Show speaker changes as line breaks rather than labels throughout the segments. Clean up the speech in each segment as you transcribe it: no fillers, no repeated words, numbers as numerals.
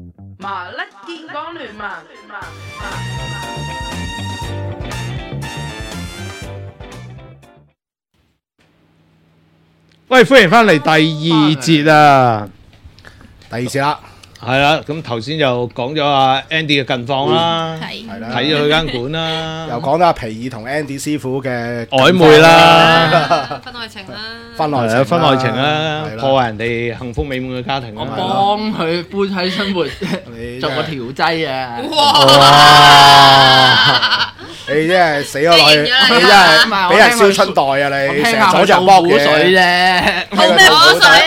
麻甩健康聯盟。
喂，歡迎翻嚟第二節啊！
第二節啦，
係啦，咁頭先就講咗阿 Andy 嘅近況啦，
係
係啦，
睇咗佢間館啦，
又講到阿皮爾同 Andy 師傅嘅
曖昧啦，
婚外情啦，
婚外情啦，
婚外情啦，
係啦
破壞人哋幸福美滿嘅家庭
我
啦，
幫佢夫妻生活
你
做個調劑啊！
哇！你真係死咗落去，你真係俾人燒春袋啊！
我
你
聽下佢
成日阻住人
做苦水
幫嘢，
啫，
好咩苦水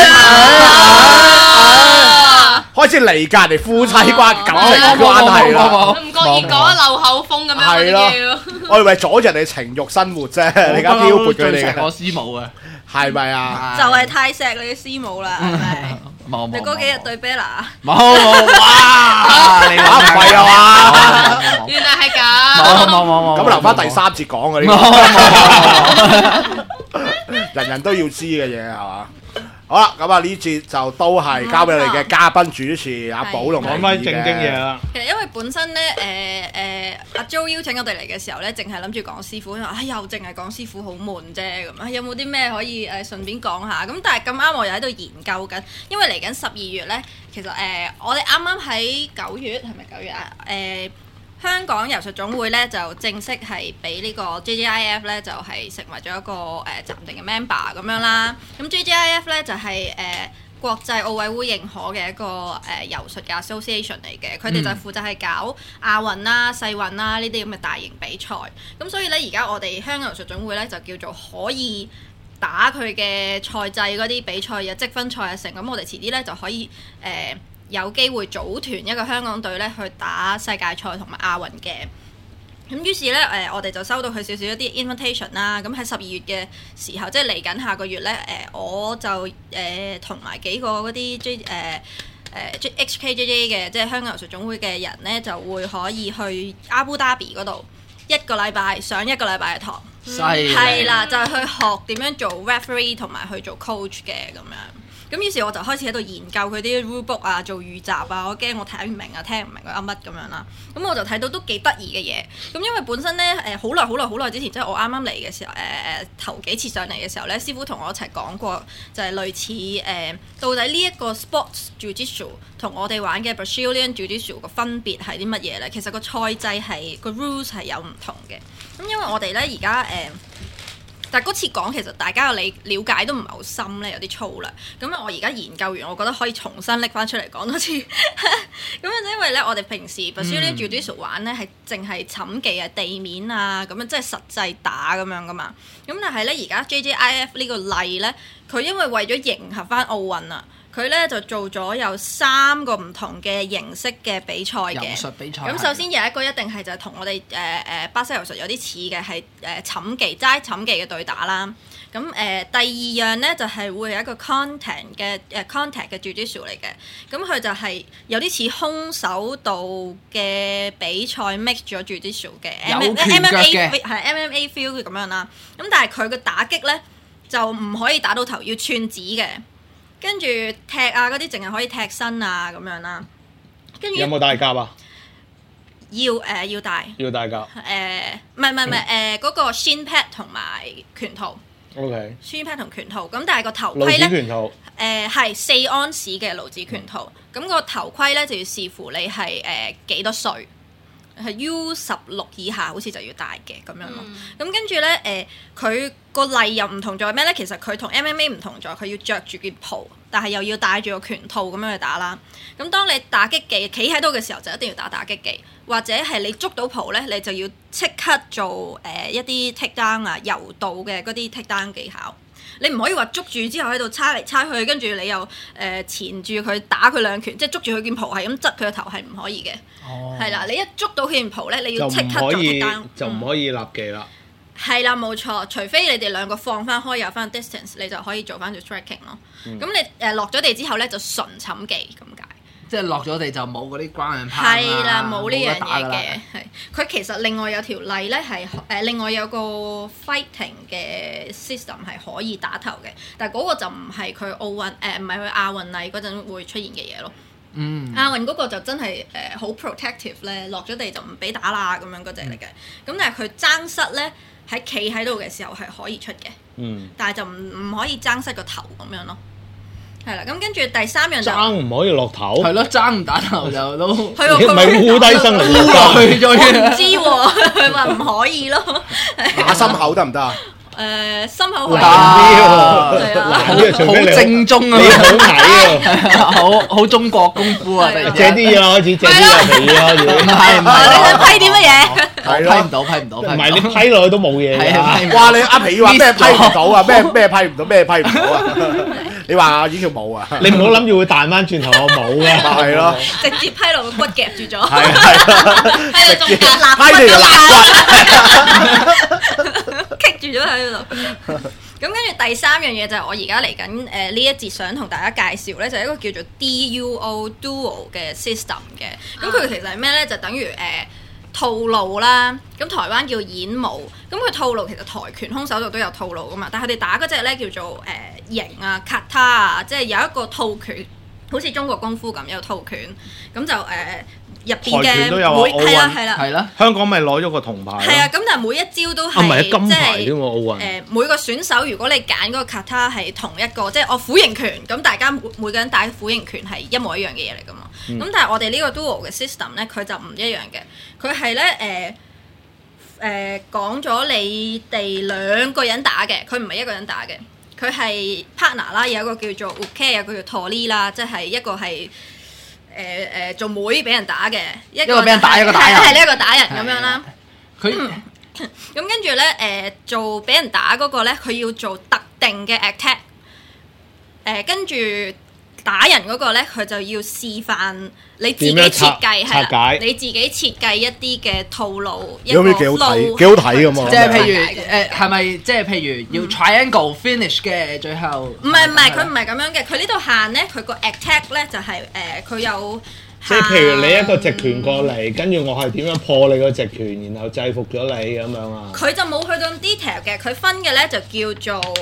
開始離間人哋夫妻關感情關係啦。
唔覺意講漏口風咁樣
係咯
我都要。
我以為阻住人哋情慾生活啫，你而家挑撥佢哋嘅，
最錫我師母啊！
係咪啊？
就係太錫你嘅師母啦，係咪？
冇
你嗰幾日對 Bella，
冇哇！你
啊唔係啊嘛？
原來係咁。
冇
咁留翻第三節講嘅呢個，人人都要知嘅嘢係嘛？好啦，咁啊呢節就都係交俾你嘅嘉賓主持阿寶同
講翻正經嘢啦，
其實因為本身咧阿 Jo 邀請我哋嚟嘅時候咧，淨係諗住講師傅，話又淨係講師傅好悶啫咁啊，有冇啲咩可以順便講下？咁但係咁啱我又喺度研究緊，因為嚟緊12月咧，其實我哋啱啱喺9月係咪9月啊？香港柔術總會咧就正式係俾呢個 JJIF 咧就係成為咗一個暫定嘅 member 咁樣啦。咁 JJIF 咧就係國際奧委會認可嘅一個柔術嘅 association 嚟嘅，佢哋就負責係搞亞運啦、世運啦呢啲咁嘅大型比賽。咁所以咧而家我哋香港柔術總會咧就叫做可以打佢嘅賽制嗰啲比賽，有積分賽啊成。咁我哋遲啲咧就可以有機會組團一個香港隊咧去打世界賽同埋亞運嘅。咁於是咧我哋就收到佢少少一啲 invitation 啦。咁喺12月嘅時候，即係嚟緊下個月咧我就同埋幾個嗰啲HKJJ 嘅，即係香港柔術總會嘅人咧，就會可以去阿布達比嗰度1個禮拜上1個禮拜嘅堂。
犀利
係啦，就係去學點樣做 referee 同埋去做 coach 嘅咁樣。咁於是我就開始喺度研究佢啲 rulebook 啊，做預習啊，我驚我睇唔明啊，聽唔明佢噏乜咁樣啦。咁我就睇到都幾得意嘅嘢。咁因為本身咧好耐之前，即係我啱啱嚟嘅時候，頭幾次上嚟嘅時候咧，師傅同我一齊講過，就係類似到底呢一個 sports jiu-jitsu 同我哋玩嘅 Brazilian jiu-jitsu 個分別係啲乜嘢咧？其實個賽制係個 rules 係有唔同嘅。咁因為我哋咧而家但係嗰次講其實大家嘅了解都唔係好深咧，有啲粗啦。咁我而家研究完，我覺得可以重新拎翻出嚟講多次。咁樣因為咧，我哋平時 Brazilian Jiu-Jitsu 玩咧係淨係寢技啊、地面啊咁樣，即係實際打咁樣噶嘛。咁但係咧而家 JJIF 呢個例咧，佢因為為咗迎合翻奧運啊。佢咧就做咗有3個唔同嘅形式嘅比賽嘅。
柔術比賽。
咁首先有一個一定係就係同我哋巴西柔術有啲似嘅，係寢技齋寢技嘅對打啦。咁第二樣咧就係會係一個 contact 嘅 jiu-jitsu 嚟嘅。咁佢就係有啲似空手道嘅比賽 mix 咗 jiu-jitsu 嘅
有拳腳嘅，
係 MMA feel 咁樣啦。咁但係佢嘅打擊咧就唔可以打到頭，要串指嘅。跟住踢啊嗰啲淨係可以踢身啊咁樣啦，跟住
有冇帶甲啊？
要帶，
要帶甲。
唔係嗰個 shin pad 同埋拳套
OK。
shin pad 同拳套，咁但係個頭
盧子
盔咧
拳套。
係4安士嘅盧子拳套，咁個頭盔咧就要視乎你係幾多歲。係 U16以下好似就要戴嘅咁樣咯。咁跟住咧佢個例又唔同在咩咧？其實佢同 MMA 唔同在，佢要着住件袍，但係又要戴住個拳套咁樣去打啦。咁當你打擊技企喺度嘅時候，就一定要打擊技，或者係你捉到袍咧，你就要即刻做一啲 take down 啊、柔道嘅嗰啲 take down 技巧。你唔可以話捉住之後喺度叉嚟叉去，跟住你又纏住佢打佢2拳，即係捉住佢件袍係咁側佢個頭係唔可以嘅。係啦，你一捉到佢件袍咧，你要即刻做 take down，
就唔可以立技啦。
係啦，冇錯，除非你哋2個放翻開有翻 distance，你就可以做翻做 striking 咯。咁你落咗地之後咧，就純寢技咁解。
即係落咗地就冇嗰啲關人
係啦，冇呢樣嘢
嘅。
嘅。係佢其實另外有條例咧係另外有個 fighting 嘅 system 係可以打頭嘅，但係嗰個就唔係佢奧運唔係佢亞運例嗰陣會出現嘅嘢咯。 亞運嗰個就真係好 protective 咧，落咗地就唔俾打啦咁樣嗰隻嚟嘅。咁但係佢爭失咧喺企喺度嘅時候係可以出嘅，但係就唔可以爭失個頭咁樣咯。係啦，咁跟住第三樣就
爭唔可以落頭，
係咯，爭唔打頭就都
係喎，
你唔係烏低身嚟
烏落去咗
我唔知喎，佢話唔可以咯。
打心口得唔得啊？
心口位
難啲喎，
係啊
難啲啊，除非你
好正宗啊，
你好矮啊，
好中國功夫啊！突然
借啲嘢啦，開始借啲嘢皮啦，開始。
唔係
你想批啲乜嘢？
係咯
批唔到，批唔到，
唔係你批落去都冇嘢
係啊
㗎。
哇！你阿皮話咩批唔到啊？咩批唔到？咩批唔到啊？你話演跳舞啊？
你唔好諗住會彈翻轉頭，我冇嘅。
係咯，
直接批落個骨夾住咗，
係
喺度中間
批你個肋骨。
棘住咗喺度。咁跟住第三樣嘢就係我而家嚟緊呢一節想同大家介紹咧，就係一個叫做 DUO Duo 嘅 system 嘅。咁佢其實係咩咧？就等於套路啦。咁台灣叫演武。咁佢套路其實台拳空手道都有套路噶嘛，但係佢哋打嗰隻咧叫做型啊、卡他啊，即係有一個套拳，好似中國功夫咁有套拳。咁就入邊
跆拳都有啊
嘅係啦係啦。
係啦，
香港咪攞咗個銅牌咯。
係啊，咁但係每一招都係
唔係金牌
即
添喎奧運。
每個選手如果你揀嗰個 kata 係同一個，即係我虎形拳，咁大家每個人打虎形拳係一模一樣嘅嘢嚟噶嘛。咁但係我哋呢個 duo 嘅 system 咧，佢就唔一樣嘅。佢係咧講咗你哋兩個人打嘅，佢唔係一個人打嘅。佢係 partner 啦，有一個叫做 uke， 有一個叫 tori 啦，即係一個係做妹俾人打嘅，一個
俾人打，一個打人，
係呢一個打人咁樣啦。
佢
咁跟住咧，做俾人打嗰個咧，佢要做特定嘅 attack。跟住打人嗰個咧，佢就要示範你自己設計係啦，你自己設計一啲嘅套路，一個 flow
幾好睇㗎嘛！
即係譬如係咪即係譬如要 triangle finish 嘅最後？
唔係，佢唔係咁樣嘅。佢呢度限咧，佢個 attack 咧就係佢有。
即係譬如你一個直拳過嚟，跟住我係點樣破你個直拳，然後制服咗你咁樣啊？
佢就冇去到咁 detail 嘅，佢分嘅咧就叫做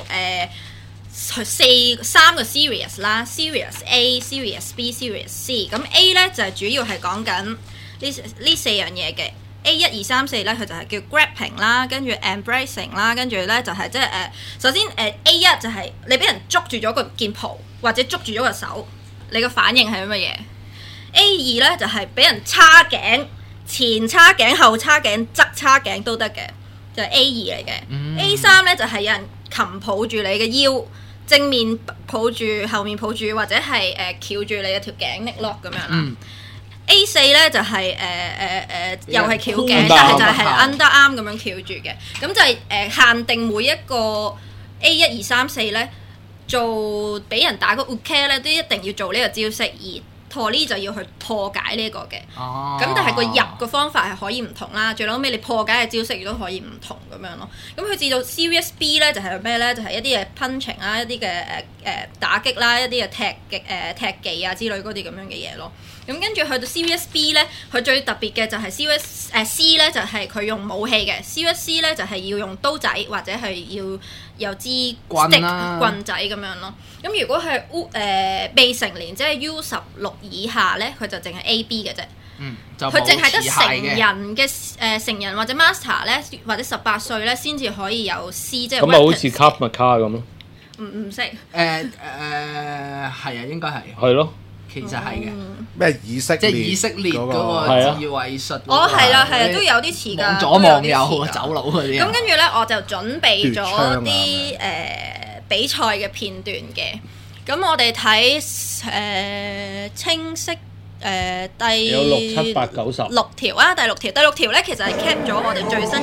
三個 series 啦 ，series A、series B、series C。咁 A 咧就係主要係講緊呢四樣嘢嘅。A 1、2、3、4咧，佢就係叫 grappling 啦，跟住 embracing 啦，跟住咧就係即係首先A1就係你俾人捉住咗個劍袍或者捉住咗個手，你個反應係乜嘢？A2咧就係俾人叉頸，前叉頸、後叉頸、側叉頸都得嘅，就係 A2嚟嘅。A3咧就係有人擒抱住你嘅腰，正面抱住、後面抱住，或者係翹住你嘅條頸 neck lock 咁樣啦。A4咧就係又係翹頸，但係就係 underarm 咁樣翹住嘅。咁就係限定每一個 A1、2、3、4咧做俾人打個 uke 咧，都一定要做呢個招式而。Tori 就要去破解呢個嘅，咁但係個入個方法係可以唔同啦。最後尾你破解嘅招式亦都可以唔同咁樣咯。咁佢至到 Series B 咧就係咩咧？就係一啲嘅 punching 啦，一啲嘅打擊啦，一啲嘅踢技啊之類嗰啲咁樣嘅嘢咯。咁跟住去到 Series B 咧，佢最特別嘅就係 Series C 咧，就係佢用武器嘅。Series C 咧就係要用刀仔或者係要有支棍仔咁樣咯。咁如果係未成年，即係 U16以下咧，佢就淨係 A、B 嘅啫。佢淨係得成人嘅成人或者 master 咧，或者18歲咧，先至可以有 C， 即係
咁咪好似 Krav Maga咁咯。
唔識
係啊，應該係。
係咯。
其實係嘅，
咩以色列？
即係以色列嗰個自衛術。
哦，係啦，都有啲似㗎。
望左望右走佬嗰啲。
咁跟住咧，我就準備咗啲比賽嘅片段嘅。咁我哋睇清晰第
有6、7、8、9、10
6條啊，第六條咧其實係 cap 咗我哋最新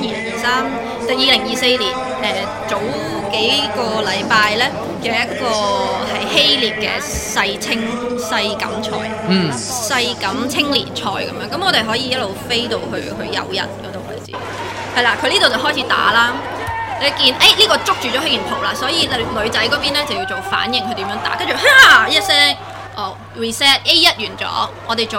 2024年早幾個禮拜咧嘅一個係希臘嘅世錦賽，世錦青年賽咁樣。咁我哋可以一路飛到去友人嗰度位置，係啦，佢呢度就開始打啦。你見呢個捉住咗佢件袍啦，所以女仔嗰邊咧就要做反應，佢點樣打，跟住哈一聲。reset A1 完咗，我哋做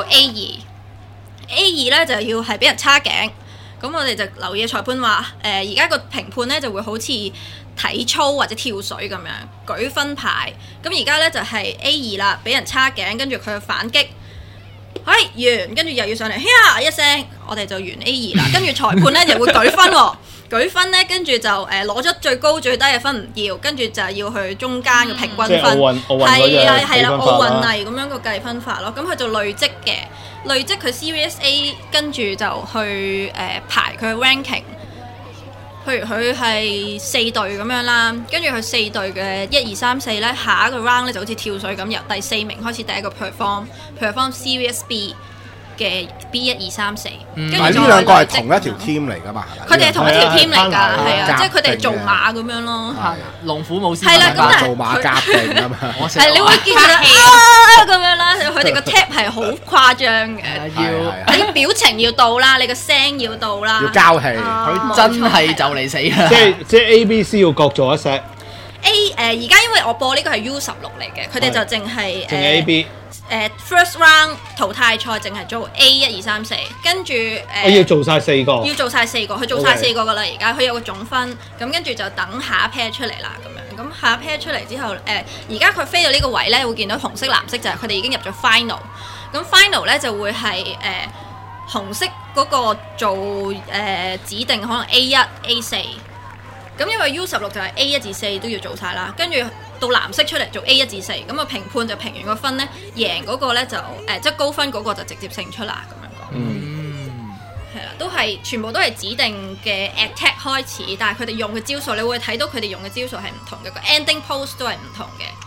A2 咧就要係俾人叉頸，咁我哋就留意裁判話，而家個評判咧就會好似體操或者跳水咁樣舉分牌，咁而家咧就係 A2 啦，俾人叉頸，跟住佢去反擊， 完，跟住又要上嚟，呀一聲，我哋就完 A2 啦。跟住裁判咧就會舉分喎，舉分咧跟住就攞咗最高最低嘅分唔要，跟住就要去中間嘅平均分。
即係奧運
係啦係啦，奧運
啦
例咁樣個計分法咯。咁佢就累積嘅，累積佢 Series A， 跟住就去排佢嘅 ranking。譬如佢係4隊咁樣啦，跟住佢4隊嘅1、2、3、4咧，下一個 round 咧就好似跳水咁，由第4名開始第一個 perform Series B 嘅 B1、2、3、4，跟住
呢兩個係同一條 team 嚟㗎嘛？
佢哋係同一條 team 嚟㗎，係啊，
夾
即係佢哋係做馬咁樣咯。
龍虎武師
係啦，咁但係
做馬夾定㗎嘛。
係你會見到咁樣啦，佢哋個 tap 係好誇張嘅，你表情要到啦，你個聲要到啦，
要交氣，
佢真係就嚟死啦！
即係 A、B、C 要各做一 set。
A 而家因為我播呢個係 U16嚟嘅，佢哋就淨係
淨 A、B。
first round 淘汰賽淨係做 A1、2、3、4，跟住
我要做晒4個，
要做晒4個，佢做晒4個㗎啦。而家佢有個總分，咁跟住就等下一 pair 出嚟啦。咁樣咁下一 pair 出嚟之後，而家佢飛到呢個位咧，會見到紅色、藍色就係佢哋已經入咗 final。咁 final 咧就會係紅色嗰個做指定可能 A1、A4。咁因為 U16就係 A1至4都要做晒啦，跟住到藍色出嚟做 A1至4，咁啊評判就評完個分咧，贏嗰個咧就即係高分嗰個就直接勝出啦咁樣講。係啦，都係全部都係指定嘅 attack 開始，但係佢哋用嘅招數，你會睇到佢哋用嘅招數係唔同嘅，個 ending pose 都係唔同嘅。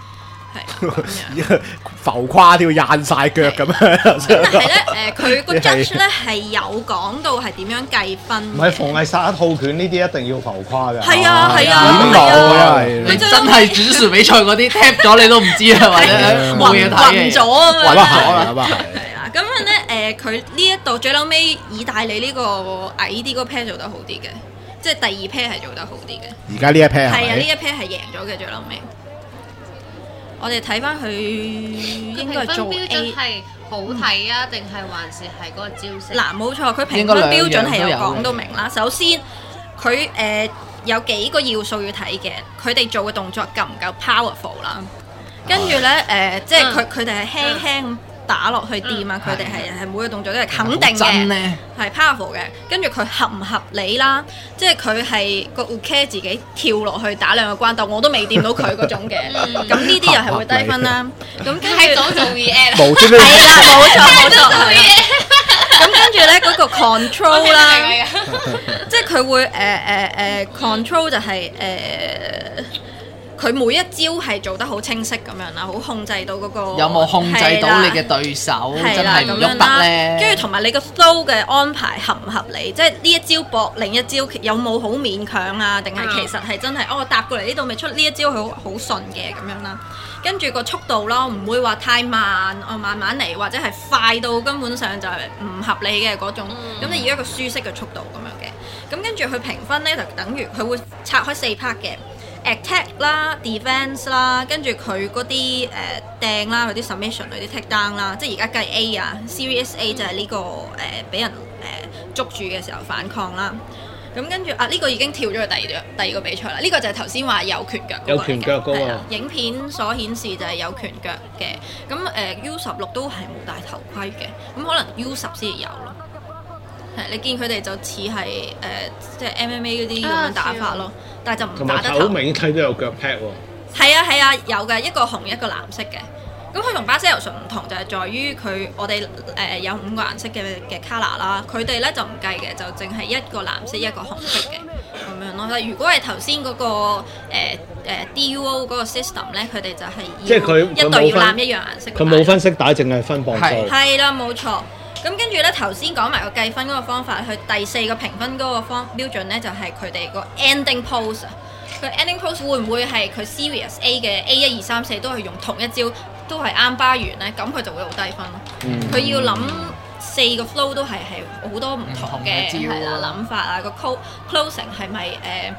浮誇都要掗晒腳咁樣。
咁但係咧，佢個 judge 咧係有講到係點樣計分。
唔係逢係殺一套拳呢啲一定要浮誇㗎。
係啊係啊，
點講啊？
你真係轉數比賽嗰啲 tap 咗你都唔知啊，或者冇嘢睇嘅。
暈咗啊嘛。
暈咗啦，咁啊係。
係啦，咁樣咧佢呢一度最嬲尾意大利呢個矮啲嗰 pair 做得好啲嘅，即係第2 pair 係做得好啲嘅。
而家呢一 pair
係啊，呢一 pair 係贏咗嘅最嬲尾。我哋睇翻佢應該係做 A
係好睇啊，定係還是係嗰個招式？
嗱，冇錯，佢評分標準係有講到明啦。首先，佢有幾個要素要睇嘅，佢哋做嘅動作夠唔夠 powerful 啦。跟住咧即係佢哋係輕輕打落去掂啊，佢哋係每個動作都係肯定嘅，係 powerful 嘅。跟住佢合唔合理啦，即係佢係個 Uke 自己跳落去打2個關鬥，我都未掂到佢嗰種嘅。咁呢啲又係會低分啦。咁跟住
係咗做 VS，
係啦，冇錯。咁跟住咧嗰個 control 啦，即係佢會control 就係佢每一招係做得好清晰咁樣啦，好控制到嗰個
有冇控制到你嘅對手真係唔喐得咧？
跟住同埋你個 flow 嘅安排合唔合理？即係呢一招搏另一招有冇好勉強啊？定係其實係真係我搭過嚟呢度咪出呢一招好順嘅咁樣啦。跟住個速度咯，唔會話太慢，慢慢嚟，或者係快到根本上就係唔合理嘅嗰種。咁你要一個舒適嘅速度咁樣嘅。咁跟住佢評分咧就等於佢會拆開4 part 嘅。attack 啦 defense 啦，跟住佢嗰啲掟啦，嗰啲 submission 嗰啲 take down 啦，即係而家計 A 啊 Series A 就係呢個俾人捉住嘅時候反抗啦。咁跟住呢個已經跳咗去第二個比賽啦。呢個就係頭先話有拳腳嗰個嚟嘅，
有拳腳嗰個。
影片所顯示就係有拳腳嘅。咁U16都係冇戴頭盔嘅，咁可能 U10先有咯。你見佢哋就似係即係 MMA 嗰啲咁樣打法咯，但係就唔打得頭。
頭明睇都有腳 pad 喎。
係啊，有嘅，一個紅一個藍色嘅。咁佢同巴西柔術唔同就係在於我哋有5個顏色嘅 color 啦，佢哋咧就唔計嘅，就淨係一個藍色一個紅色嘅咁樣咯。但如果係頭先嗰個DUO 嗰個 system 咧，佢哋就係
即係佢
一隊要攬一樣顏色。
佢冇分色帶，淨係分磅數。
係啦，冇錯。咁跟住咧，頭先講埋個計分嗰個方法，佢第4個評分嗰個標準咧，就係佢哋個 ending pose。佢 ending pose 會唔會係佢 Series A 嘅 A1、2、3、4都係用同一招，都係啱巴完咧？咁佢就會好低分咯。佢要諗4個 flow 都係好多唔同嘅係啦諗法啊，個 closing 係咪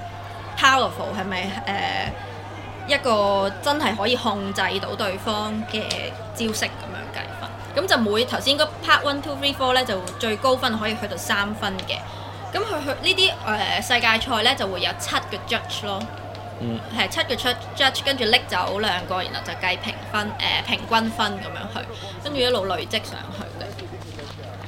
powerful 係咪一個真係可以控制到對方嘅招式咁樣計分。咁就每頭先嗰 part 1、2、3、4咧就最高分可以去到3分嘅。咁佢呢啲世界賽咧就會有7個 judge 咯，係7個judge，跟住拎走2個，然後就計評分平均分咁樣去，跟住一路累積上去嘅。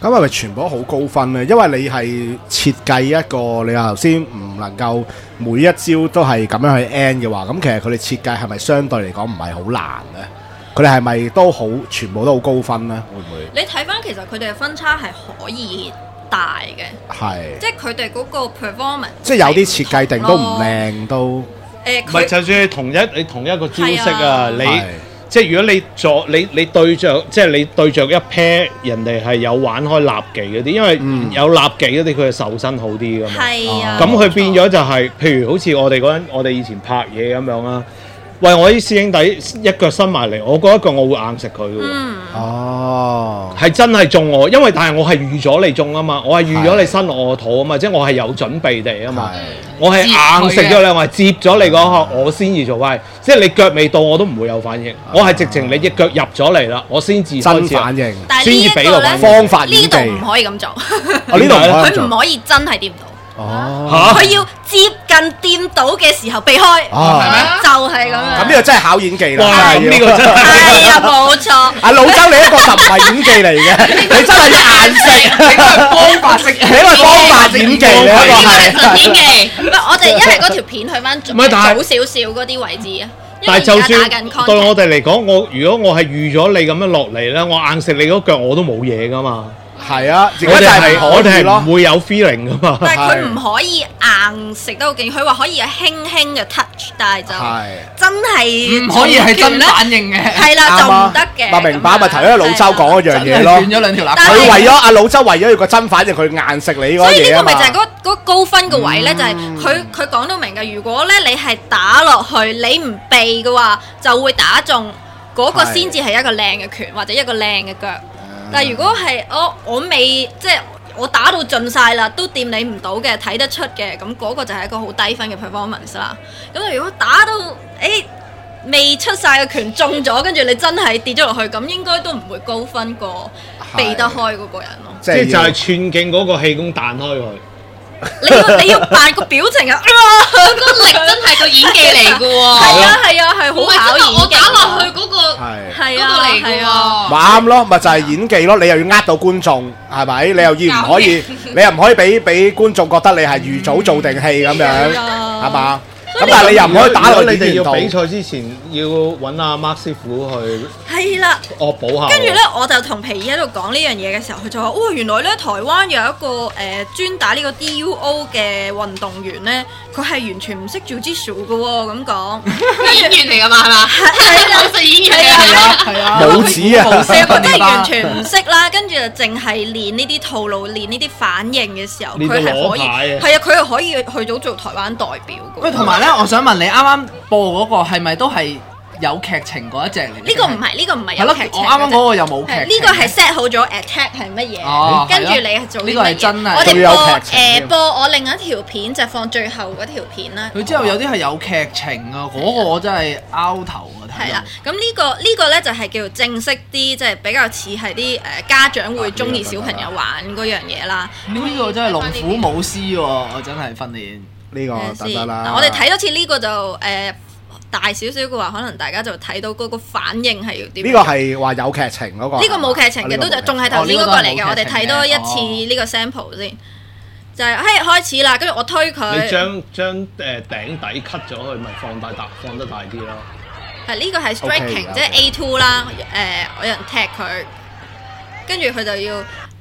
咁係咪全部都好高分咧？因為你係設計一個，你話頭先唔能夠每一招都係咁樣去 end 嘅話，咁其實佢哋設計係咪相對嚟講唔係好難咧？佢哋係咪都好全部都好高分咧？會唔會？
你睇翻其實佢哋嘅分差係可以大嘅，
係
即係佢哋嗰個 performance，
即係有啲設計定都唔靚都。
唔係，就算你同一個招式啊，你
係
即係如果你對着即係你對着一 pair 人哋係有玩開立技嗰啲，因為有立技嗰啲佢係受身好啲噶嘛。
係啊，
咁佢變咗就係，譬如好似我哋嗰陣，我哋以前拍嘢咁樣啦。喂，我啲師兄弟一腳伸埋嚟，我嗰一腳我會硬食佢嘅喎。
哦，
係真係中我，因為但係我係預咗你中啊嘛，我係預咗你伸落我肚啊嘛，即係我係有準備地啊嘛。我係硬食咗你，我係接咗你嗰下，我先至做喂，即係你腳未到我都唔會有反應，我係直情你隻腳入咗嚟啦，我先至
真反應，
但係
先至俾個
方法演技。
呢度唔可以咁做，
哦呢度唔可以咁做
佢唔可以真係掂到。
哦，
佢要接近掂到嘅時候避開，
哦
係咪？就係咁樣。
咁呢個真係考演技啦。
哇！呢個真係
係啊，冇錯。
阿老周你一個就唔係演技嚟嘅，你真係要硬食，
你都係方法式，
你因為方法演技你一個
呢個係
係。
純演技。
唔係，我哋一係嗰條片去翻早
唔係但係
少少嗰啲位置啊。
但係就
因為而
算
家打緊 contact
對我哋嚟講，如果我係預咗你咁樣落嚟咧，我硬食你嗰腳我都冇嘢噶嘛。
係啊，而
我哋
家就係
我哋係
可以咯。
唔會有 feeling 噶嘛。
但係佢唔可以硬食得好勁，佢話可以有輕輕嘅 touch，但係就
係
真係
唔可以係真反應嘅。
係啦，就唔得嘅。
咪明白咪頭先老周講一樣
真係
嘢咯。
斷咗兩條肋
佢
但係
為咗阿老周為咗要個真反應，佢硬食你嗰
所以
嘢啊嘛
呢個咪就係嗰高分嘅位咧，就係佢講到明嘅。如果咧你係打落去，你唔避嘅話，就會打中嗰個先至係一個靚嘅拳或者一個靚嘅腳。但係如果係我未即係我打到盡晒啦，都掂你唔到嘅，睇得出嘅，咁嗰個就係一個好低分嘅 performance 啦。咁如果打到未出晒個拳中咗，跟住你真係跌咗落去，咁應該都唔會高分過避得開嗰個人咯。
即係就係寸勁嗰個氣功彈開佢。
你要扮個表情啊！
個力真係個演技嚟嘅喎。
係啊係啊係好考演技。
我打落去嗰個
係
係啊
嚟嘅喎。
咪啱咯，咪就係演技咯。你又要呃到觀眾，係咪？你又要唔可以？你又唔可以俾觀眾覺得你係預早做定戲咁樣，係嘛？咁但係你又唔可以打落
你哋要
演員度。
比賽之前要揾阿 Mark 師傅去
係啦。
惡補下。
跟住咧，我就同皮爾喺度講呢樣嘢嘅時候，佢就話：哇，原來咧台灣有一個專打呢個 DUO 嘅運動員咧，佢係完全唔識做 Jiu-Jitsu 嘅喎，咁講。
演員嚟㗎嘛係嘛？
係啊，
係演員嚟
係啊。
係啊，
冇紙啊
冇
係啊，佢真係完全唔識啦，跟住就淨係練呢啲套路，練呢啲反應嘅時候，
練到
佢係可以
攞牌啊
係啊，佢係可以去到做台灣代表嘅。
喂，同埋咧，我想問你啱啱播嗰個係咪都係有劇情嗰一隻嚟？
呢個唔係，呢個唔係
係咯
有劇，情。
我啱啱嗰個又冇劇情。
呢個係 set 好咗 attack 係乜
哦
嘢，跟住
係咯
你做啲
呢個係
乜嘢
真係
我
仲要有
哋
劇情添
播我另一條片就放最後嗰條片啦。
佢之後有啲係有劇情啊，嗰個我真係拗頭啊！睇
係啦，咁呢個咧就係叫做正式啲，即係比較似係啲家長會中意小朋友玩嗰樣嘢啦。
呢個真係龍虎武師喎，我真係訓練。
呢個得啦。
嗱我哋睇多次呢個就大少少嘅話，可能大家就睇到嗰個反應係要點。
呢個係話有劇情嗰個。
呢個冇劇情嘅，都仲係頭先嗰個嚟嘅。我哋睇多一次呢個 sample 先，就係開始啦。跟住我推佢。
你將頂底 cut 咗佢，咪放得大啲咯。
係呢個係 striking，即係 A2 啦。有人踢佢，跟住佢就要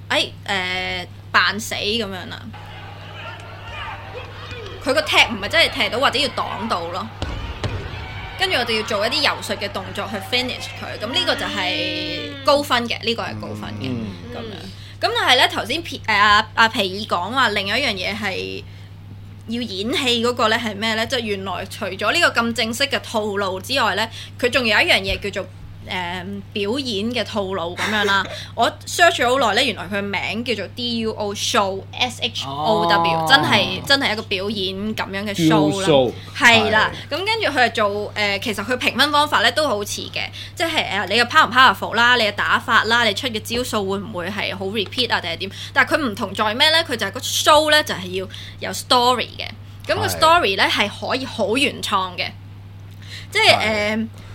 扮死咁樣啦。佢個踢唔係真係踢到，或者要擋到咯。跟住我哋要做一啲游説嘅動作去 finish 佢，咁呢個就係高分嘅，呢個係高分嘅咁樣。咁但係咧頭先皮爾講話另一樣嘢係要演戲嗰個咧係咩咧？即係原來除咗呢個咁正式嘅套路之外咧，佢仲有一樣嘢叫做表演嘅套路咁樣啦。我 search 咗好耐咧，原來佢名叫做 DUO show SHOW，真係一個表演咁樣嘅 show 啦。係啦，咁跟住佢係做其實佢評分方法咧都好似嘅，即係你嘅 power 唔 powerful 啦，你嘅打法啦，你出嘅招數會唔會係好 repeat 啊定係點？但係佢唔同在咩咧？佢就係個 show 咧就係要有 story 嘅，咁個 story 咧係可以好原創嘅，即係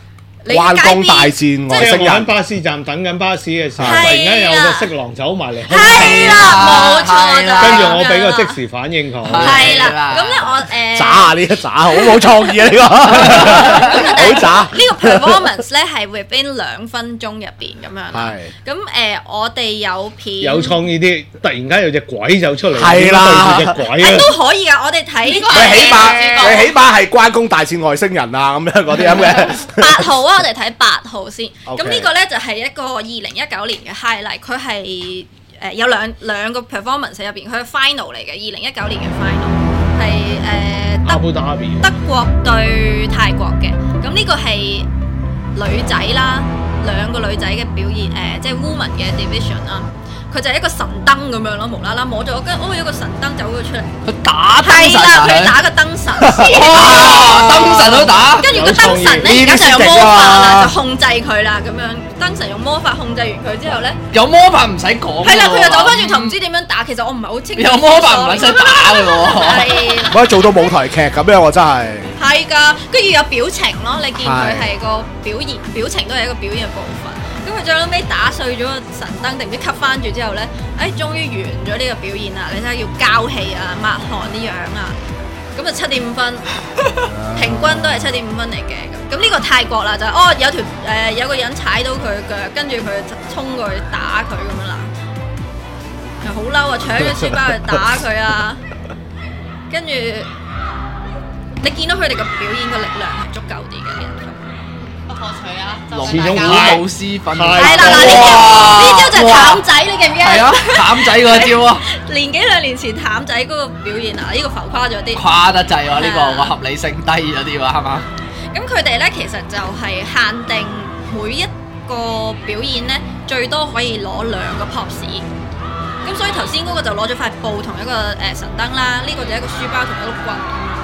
關公大戰外
即係我喺
星人，
巴士站等緊巴士嘅時候，
係啦
突然間有個色狼走埋嚟，
係啦，冇錯就係
跟住我俾個
咁樣
即時反應佢。
係啦，咁咧我
渣啊呢一渣，好冇創意啊呢個，好渣。
呢個 performance 咧係 within 2分鐘入邊咁樣啦。
係
咁我哋有片
有創意啲，突然間有隻鬼走出嚟，
係啦
對住隻鬼啊！
都可以噶，我哋睇
你起碼係關公大戰外星人啊咁樣嗰啲咁嘅。
8號啊，我哋睇8號先。
OK
咁呢個咧就係一個2019年嘅 highlight，佢係有兩個 performance 喺入邊，佢係 final 嚟嘅，2019年嘅 final 係
阿布達比
德國對泰國嘅。咁呢個係女仔啦，2個女仔嘅表現，即係 woman 嘅 division 啦。佢就係一個神燈咁樣咯，無啦啦摸咗，跟住有個神燈走咗出嚟。
佢打燈
係啦，
神啊
佢打個燈神。
燈神都打。
跟住個燈神咧，而家就用魔法啦，就控制佢啦，咁樣燈神用魔法控制完佢之後咧，
有魔法唔使講。
係啦，佢又走翻轉頭，唔知點樣打。其實我唔係好清楚。
有魔法唔撚使打嘅喎。
係
可以做到舞台劇咁樣喎，真係。
係㗎，跟住有表情咯，你見佢係個表情都係一個表演嘅部分。咁佢最後尾打碎咗個神燈，定唔知吸翻住之後咧，終於完咗呢個表演啦！你睇下要交氣啊、抹汗啲樣啊，咁就7.5分，平均都係7.5分嚟嘅。咁呢個泰國啦，就有個人踩到佢腳，跟住佢衝過去打佢咁樣啦，又好嬲啊！搶咗書包去打佢啊，跟住你見到佢哋嘅表演個力量係足夠啲嘅。
不可取啊！
始終
舞舞師訓。
係啦，嗱呢招就係譚仔，你記唔記得？
係啊，譚仔嗰招啊，
年幾2年前譚仔嗰個表現啊，呢個浮誇咗啲。
誇得滯喎，呢個個合理性低咗啲喎，係嘛？
咁佢哋咧其實就係限定每一個表演咧，最多可以攞2個 props。咁所以頭先嗰個就攞咗塊布同一個神燈啦，呢個就一個書包同一碌棍咁樣。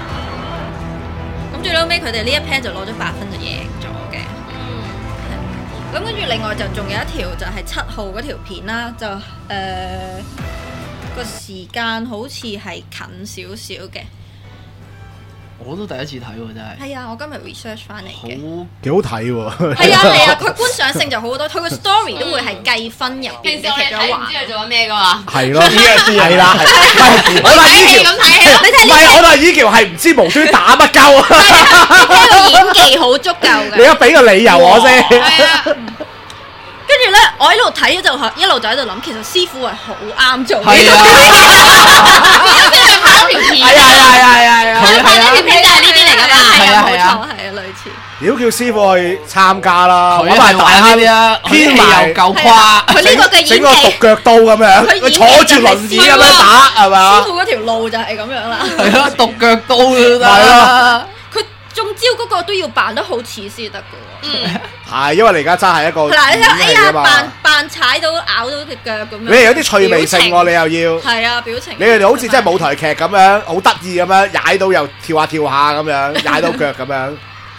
咁最後尾佢哋呢一 pair 就攞咗8分就贏咗嘅。咁跟住另外就仲有一條就係7號嗰條片啦，就個時間好似係近少少嘅。
我都第一次睇喎，真係。
係啊，我今日 research 翻嚟嘅。
幾好睇喎！
係啊，佢觀賞性就好多，佢個 story 都會係計分入邊
平時我
嘅其中一環
哋睇唔知。佢做緊咩噶嘛？
係咯，
知啊
係啦，係。我睇
睇戲
呢條，
咁睇戲咯。
你睇
唔係我睇呢條係唔知無端打乜鳩啊！
呢個演技好足夠
你
嘅。
而家俾個理由我先。
係啊，
跟住咧，我一路睇就一路就喺度諗，其實師傅係好啱做呢
係
個。
啊，
跟住拍咗條片。
係啊！
佢係啊
條片就係呢啲嚟㗎嘛。
係啊
冇錯，係啊，類似。
屌叫師傅去參加啦，
佢係玩呢啲啊，
編埋
又夠誇。
佢呢個嘅演技，
整個獨腳刀咁樣，
佢
佢坐住輪椅咁樣打係
師
嘛？
傅嗰條路就係咁樣啦。
係咯，獨腳刀都得。
係咯
佢中招嗰個都要扮得好似先得㗎喎。
係因為你而家真係一個
嗱，你睇下，哎呀，
演戲啊嘛
扮踩到咬到隻腳咁樣。
你係有啲趣味性喎，你又要。
係啊，表情。
你哋好似真係舞台劇咁樣，好得意咁樣，踩到又跳下咁樣，踩到腳咁樣。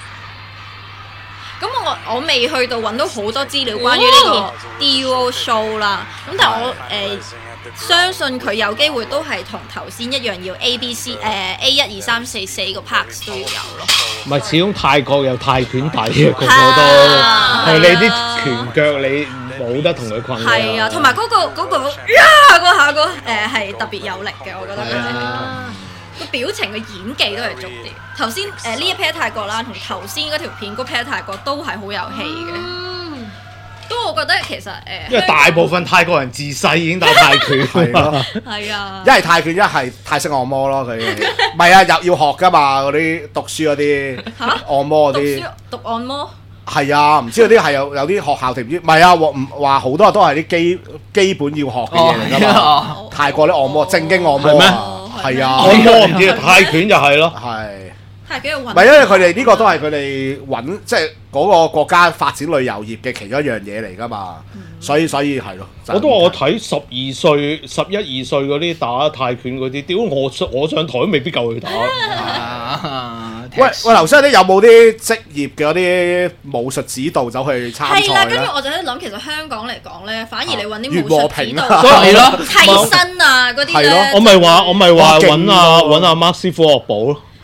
咁我未去到揾到好多資料關於呢個 Duo Show 啦，咁但係我相信佢有機會都係同頭先一樣要 A1 2 3 4 4個 parts 都要有咯。
唔係，始終泰國有泰拳底嘅，個個都
係
係你啲拳腳你冇得同佢困㗎。
係啊，同埋嗰下係特別有力嘅，我覺得佢哋個表情嘅演技都係足啲。頭先呢一 pair 泰國啦，同頭先嗰條片嗰 pair 泰國都係好有戲嘅。都我覺得其實
因為大部分泰國人自細已經打泰拳，
係咯，
係啊
一，係泰拳，一係泰式按摩咯。佢唔係啊，又要學噶嘛，嗰啲讀書嗰啲按摩嗰
讀
啲
書讀按摩。
係啊，唔知嗰啲係有啲學校定唔知？唔係啊，話好多都係啲基本要學嘅嘢嚟㗎嘛。泰國啲按摩正經按摩
係咩
啊，係啊，
按摩唔知泰拳就係咯。
係。
係幾有運動。
唔係因為佢哋呢個都係佢哋揾即係嗰個國家發展旅遊業嘅其中一樣嘢嚟㗎嘛，所以係咯。
我都話我睇12歲、11、2歲嗰啲打泰拳嗰啲，屌我上台都未必夠佢打。
喂，劉生，你有冇啲職業嘅嗰啲武術指導走去參
係啦，
賽咧？
跟住我就喺度諗，其實香港嚟講咧，反而你揾啲
袁
武術
和平啊
指導
係咯
替身啊嗰啲
係咯
咧，
我咪話
哇勁
揾阿 Mark 師傅學步咯。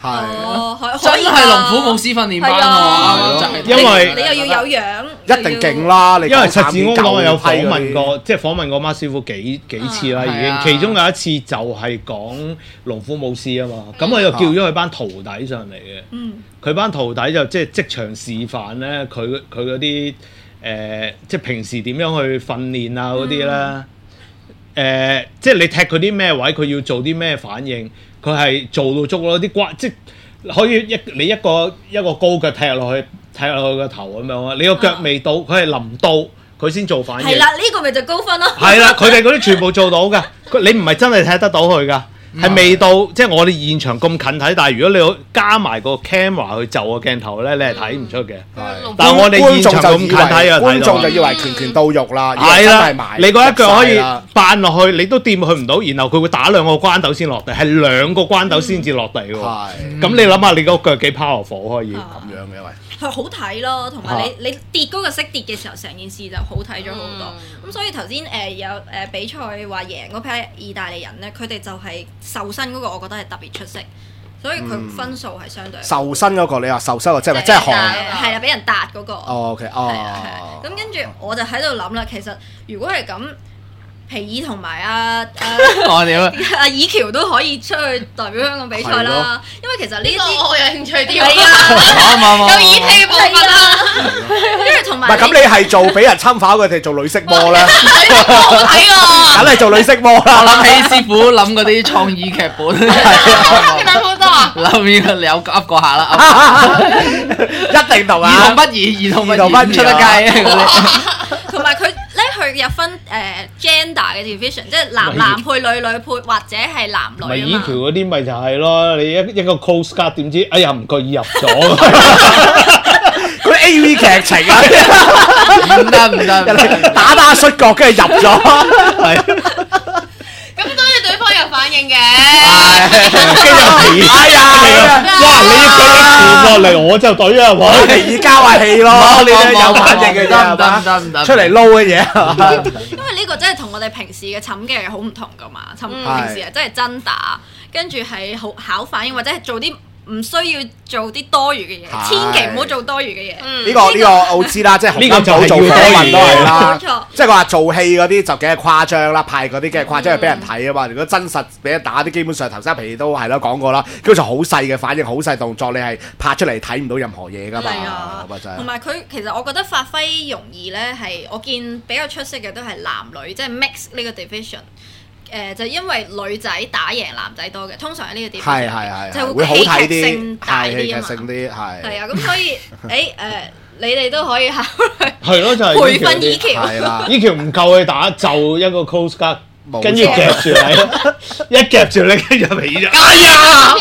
真係龍虎武師訓練班喎，
因為
你又要有樣，
一定勁啦！你
因為陳志安講有訪問
嗰啲
過，即係訪問過馬師傅幾次啦，已經。其中有一次就係講龍虎武師啊嘛，咁我就叫咗佢班徒弟上嚟嘅。佢班徒弟就即係即場示範咧，佢嗰啲即係平時點樣去訓練啊嗰啲咧。即係你踢佢啲咩位，佢要做啲咩反應，佢係做到足咯。啲關即係可以你一個高腳踢落去個頭咁樣啊！你個腳未到，佢係臨到佢先做反應。
係啦，呢個咪就高分咯。
係啦，佢哋嗰啲全部做到㗎。你唔係真係踢得到佢㗎。係未到，即係我哋現場咁近睇，但係如果你加埋個 camera 去就個鏡頭咧，你係睇唔出嘅。但係我哋現場咁近睇啊，
觀眾就以為拳到肉啦。
係啦，你嗰一腳可以扮落去，你都掂佢唔到，然後佢會打兩個關鬥先落地，係兩個關鬥先至落地喎。咁你諗下，你個腳幾 powerful 可以
咁樣嘅喂？
係好睇咯，同埋你跌嗰個色跌嘅時候，成件事就好睇咗好多。咁所以頭先有比賽話贏嗰批意大利人咧，佢哋就係瘦身嗰個，我覺得係特別出色，所以佢分數係相對。
瘦身嗰個你話瘦身個即係即係韓
係啦，俾人搭嗰個。
OK，
咁跟住我就喺度諗啦，其實如果係咁。皮爾同埋阿以喬都可以出去代表香港比賽啦，因為其實呢啲
我有興趣啲，
係啊，
有耳聽部分啦，
跟住同埋
唔係咁，你係做俾人侵犯佢哋做女色魔咧？
好睇啊！
梗係做女色魔啦！
我諗起師傅諗嗰啲創意劇本，
諗好多啊！
諗你有噏過下啦，
一定同啊！
兒童不宜，兒童不出得街嗰啲。
同埋佢咧，佢有分gender 嘅 division， 即係男配女配，或者係男女啊嘛。
咪以喬嗰啲咪就係咯，你一個 close card 點知哎呀唔覺意入咗，
嗰啲 AV 劇情啊，
唔得，
打摔角跟住入咗，係
咁當然對方有反應嘅，
跟住皮，
哎呀，
哇！你要腳一傳落嚟，我就懟啊！我
皮爾交下氣咯，你都有反應嘅啫，
得
出嚟撈嘅嘢。
因為呢個真係同我哋平時嘅沉技係好唔同噶嘛，平時係真係真打，跟住係好考反應，或者係做啲唔需要做啲多餘嘅嘢，千祈唔好做多餘嘅嘢。
呢個我知啦，即係洪金寶做訪問都係啦，即係佢話做戲嗰啲就幾係誇張啦，派嗰啲幾係誇張係俾人睇啊嘛。如果真實俾人打啲，基本上頭先皮都係啦講過啦，基本上好細嘅反應，好細動作，你係拍出嚟睇唔到任何嘢噶嘛。
係啊，同埋佢其實我覺得發揮容易咧，係我見比較出色嘅都係男女，即係 mix 呢個 division。就因為女仔打贏男仔多嘅，通常喺呢個地方就會戲劇性大啲啊嘛。係啊，咁所以你哋都可以考慮。
係咯，就係
培訓以喬。
以喬唔夠佢打，就一個 close guard，跟住夾住你，一夾住你跟住皮爾就哎呀！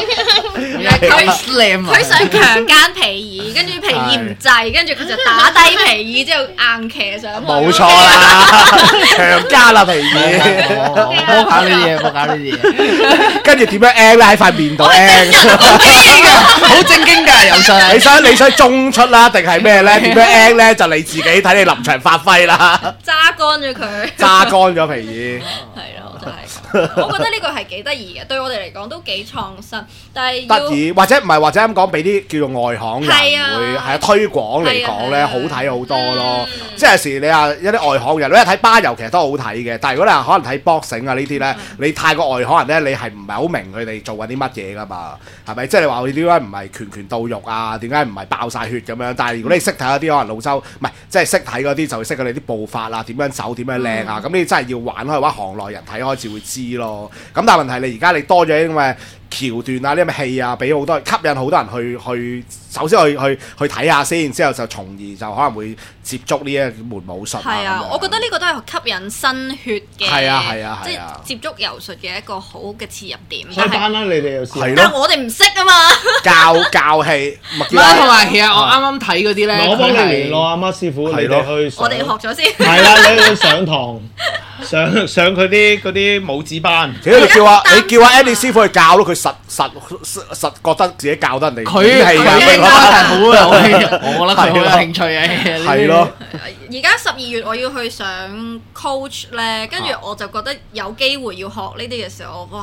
佢想強姦皮爾，跟住皮爾唔制，跟住佢就打低皮爾之後硬騎上去。
冇錯啦，強姦啦皮爾。
冇搞呢啲嘢，冇搞呢啲嘢。
跟住點樣 act 咧？喺塊面度 act，
好正經㗎，由細。
你想中出啦，定係咩咧？點樣 act 咧？就你自己睇你臨場發揮啦。
揸乾咗佢。
揸乾咗皮爾。
係咯，就係。我覺得呢個係幾得意嘅，對我哋嚟講都幾創新，但係
得意或者唔係或者咁講，俾啲叫做外行人會係推廣嚟講咧，好睇好多咯。即係有時你話一啲外行人，你睇巴柔其實都好睇嘅，但係如果你話可能睇 boxing 啊呢啲咧，你太過外行人咧，你係唔係好明佢哋做緊啲乜嘢噶嘛？係咪？即係你話佢點解唔係拳到肉啊？點解唔係爆晒血咁樣？但係如果你識睇嗰啲可能老周唔係，即係識睇嗰啲就會識佢哋啲步法啊，點樣走，點樣靚啊？咁你真係要玩開嘅話，行內人睇開至會知咯。咁但係問題你而家你多咗啲咁嘅橋段啊，呢啲咁嘅戲啊，俾好多吸引好多人去首先去睇下先，之後就從而就可能會接觸呢一門武術。
係啊，我覺得呢個都係吸引新血嘅，
係啊，
即係接觸柔術嘅一個好嘅切入點。
開班啦，你哋又試。
但係我哋唔識啊嘛。
教戲，
唔係同埋其實我啱啱睇嗰啲咧，
我幫你聯絡阿媽師傅，你哋去。
我哋學咗先。
係啦，你去上堂。上佢啲武指班，
你叫阿 Andy 師傅去教咯，佢實覺得自己教得人哋
佢應該係好有興趣，我覺得佢好有興趣嘅。
係咯。
而家12月我要去上 coach 咧，跟住我就覺得有機會要學呢啲嘅時候，哇！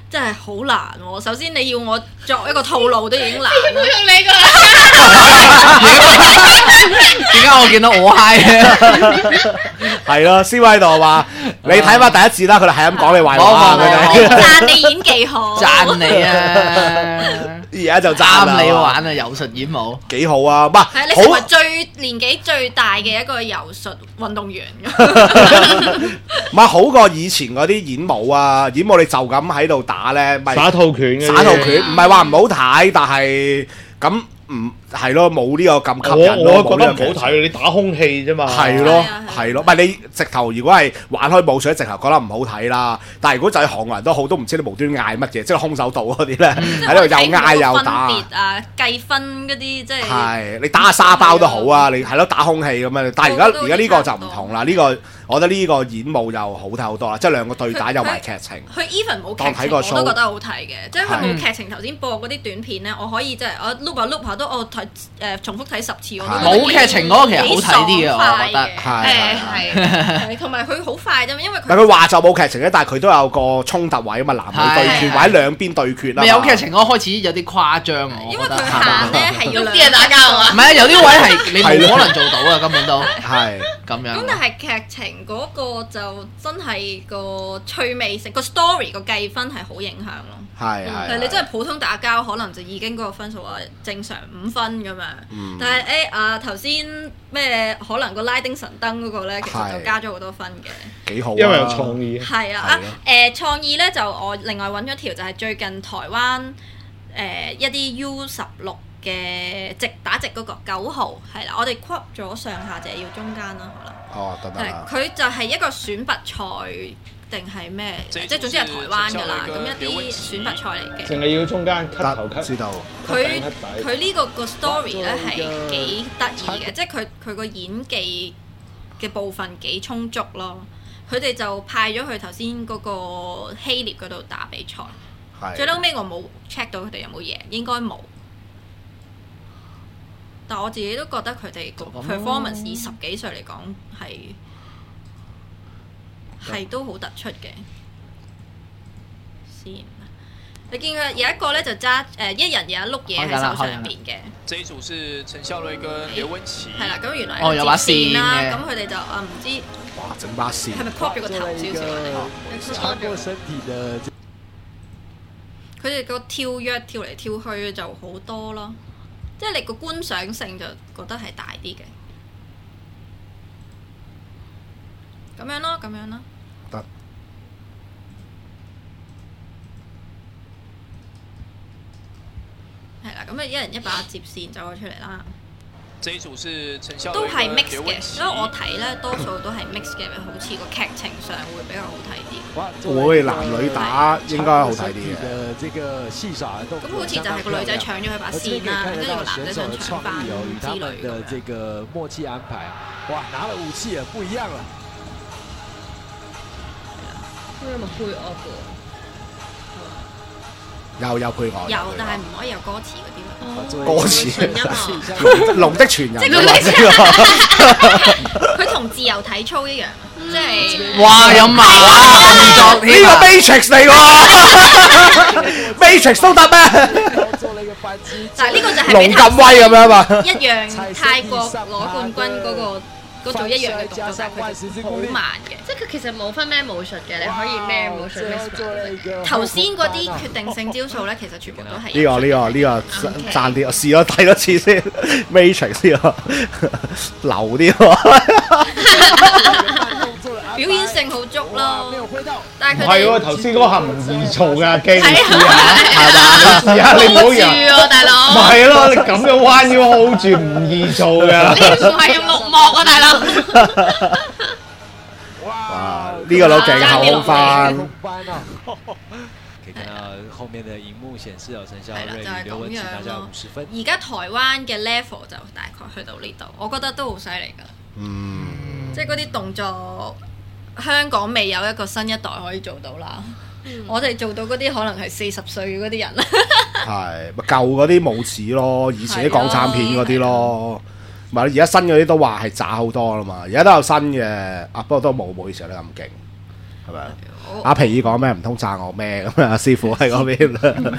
真係好難喎。首先你要我作一個套路都已經難
師傅
啦。
用你個
點解我見到我 high 嘅？
係咯，C 位喺度話你睇翻第一次啦，佢哋係咁講你壞話，佢哋
讚你演技好，
讚你啊！
而家就讚啦
啱你玩啊，柔術演武
幾好啊！唔係
係你成為
好。
年紀最大嘅一個柔術運動員。
唔係好過以前嗰啲演武啊！演武你就咁喺度打咧，咪
耍套拳嘅。
耍套拳，唔係話唔好睇，但係咁唔係咯，冇呢個咁吸引咯。
我覺得唔
冇呢個劇情
好睇，你打空氣啫嘛。
係咯
係啊
係咯，唔係你直頭如果係玩開武術，直頭覺得唔好睇啦。但係如果就係韓國人都好，都唔知你無端嗌乜嘢，即係空手道嗰啲咧，喺度又嗌又打。
分別啊，計分嗰啲即係。
係你打沙包都好啊，你係咯打空氣咁樣。但係而家呢個就唔同啦，呢個我覺得呢個演武又好睇好多啦，即係兩個對打有埋劇情。
佢 even 冇
當睇個
劇情我
show
都覺得好睇嘅，即係佢冇劇情。頭先播嗰啲短片咧，我可以即係我 loop 下 loop 下都我睇重複睇10次我都覺得
冇劇情嗰個其實好睇啲嘅，我覺得。
係
係同埋佢好快啫嘛，因為
但佢話就冇劇情嘅，但係佢都有個衝突位啊嘛，男女對決
係
或者兩邊對決啦。
未有劇情嗰個開始有啲誇張，我
因為
覺得。
佢限咧係要
啲人打交啊
唔係啊，有啲位係你冇可能做到啊，根本都
係
咁樣。
咁但係劇情嗰個就真係個趣味性，個 story 個計分係好影響咯。
係
係你真係普通打交，可能就已經嗰個分數話正常5分咁樣。但係頭先咩可能個拉丁神燈嗰個咧，其實就加咗好多分嘅。
幾好啊，
因為有創意。
係啊創意咧就我另外揾咗條就係最近台灣一啲 U16嘅打直嗰個9號係啦，我哋 crop 咗上下就要中間啦，可能。
哦，得啦。
佢就係一個選拔賽定係咩？即係總之係台灣㗎啦，咁一啲選拔賽嚟嘅。
淨係要中間 cut 頭
得知
cut。
道。
佢呢個 story 咧係幾得意嘅，即係佢個演技嘅部分幾充足咯。佢哋就派咗去頭先嗰個希臘嗰度打比賽，最嬲尾我冇 check 到佢哋有冇贏，應該冇。但我自己都覺得佢哋個 performance 以10幾歲嚟講係都好突出嘅。先，你見佢有一個咧就揸一人有一碌嘢喺手上邊嘅。
這一組是陳孝瑞跟劉文琪。
係啦，咁原來
有把線
啦，
嘅
咁佢哋就唔知
哇，整把線。
係咪 crop 咗個頭少少啊？
超過身體的。
佢哋個跳躍跳嚟跳去就好多咯，即係你個觀賞性就覺得係大啲嘅。咁樣咯，咁樣咯。
得。
係啦，咁一人一把接線走咗出嚟啦。
這一組是陳孝
都係
瑞跟
mix 嘅，
劉文琪。
所以我睇咧多數都係 mix 嘅，好似個劇情上會比較好睇啲。
會男女打應該好睇啲嘅。
咁好似就係個女仔搶咗佢把線啦，跟住個男仔想搶翻之類
的這個默契安排，哇，拿了武器啊，不一樣啦。
都有冇配樂嘅？
有配樂。
有，但係唔可以有歌詞嗰啲咯。
歌詞
純音樂。
龍的傳人。
即係佢同自由體操一樣，即係。
哇！有馬動作添
呢個 Matrix 嚟喎，Matrix 都得咩？
但係呢個就係
龍咁威咁樣嘛。
一樣泰國攞冠軍嗰做一樣嘅動作，但係佢好慢嘅。
即係佢其實冇分咩武術嘅，你可以咩武術 mix 埋。
頭先嗰啲決定性招數咧，其實全部都係
呢個賺啲，我試咗睇多次先 Matrix 呢個流啲喎。
表演性好足咯，但係佢
係喎，頭先嗰下唔易做㗎，機
係
試下，試下你唔好
住
人。
喎，大佬。
咪係咯，你咁樣彎腰 hold 住唔易做㗎。
你唔係用綠幕啊，大佬。
哇！呢個都勁後翻。
可以看到後面的熒幕顯示有陳孝瑞與
係啦，就係
劉文琪拿下
咁樣咯
50分。
而家台灣嘅 level 就大概去到呢度，我覺得都好犀利㗎。即係嗰啲動作，香港未有一個新一代可以做到啦。我哋做到嗰啲可能係40歲嗰啲人。
係咪舊嗰啲冇似咯？以前啲港產片嗰啲咯，咪而家新嗰啲都話係渣好多啦嘛。而家都有新嘅，不過都冇以前得咁勁，係咪啊？ 阿皮爾講咩？唔通讚我咩？咁啊，師傅喺嗰邊